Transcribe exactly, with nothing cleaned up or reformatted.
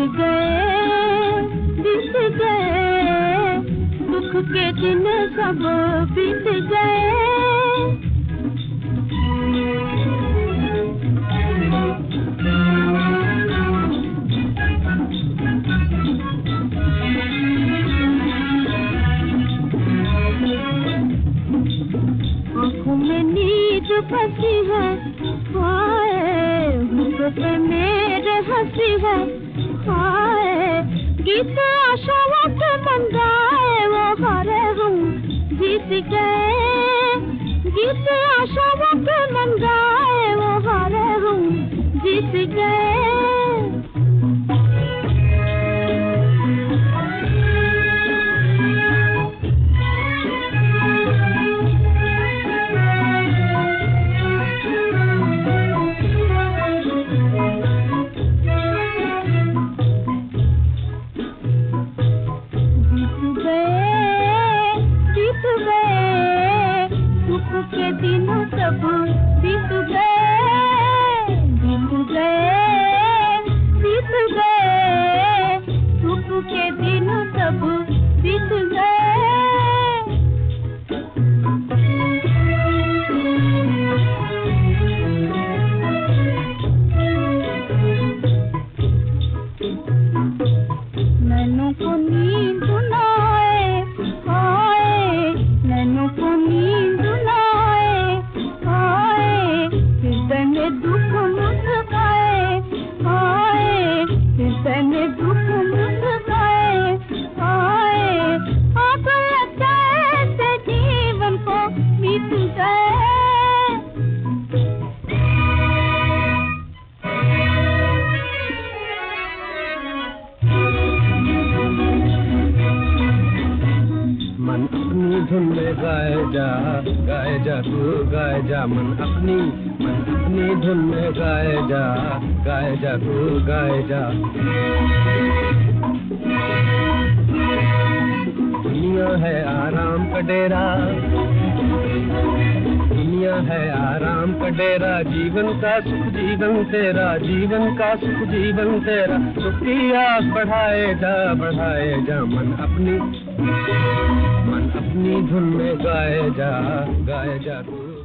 गए बीत गए, दुख के दिन सब बीत गए। आँखों में नींद बसी है, हाय होठों पे मेरे हंसी है, हाय गीत आशाओं के मन गाए, वो हारे हम जीत गए। गीत आशाओं के मन गाए, वो हारे हम जीत गए। के दिन सब बीत गए, बीत गए, बीत गए, सुख के दिन सब बीत गए। नैनों को नींद न आए, आए नैनों को नींद न आए, आए हृदय में दुख मुस्काए, आए हृदय में दुख मुस्काए, आए आँख लगता ऐसे जीवन को बीत गए। मन अपनी धुन में गाए जा, गाए जा तू गाए जा, मन अपनी मन अपनी धुन में गाए जा, गाए जा तू गाए जा। दुनिया है आराम का डेरा, दुनिया है आराम का डेरा, जीवन का सुख जीवन तेरा, जीवन का सुख जीवन तेरा, सुख की आस बढ़ाए जा, बढ़ाए जा, मन अपनी मन अपनी धुन में गाए जा, गाए जा तू।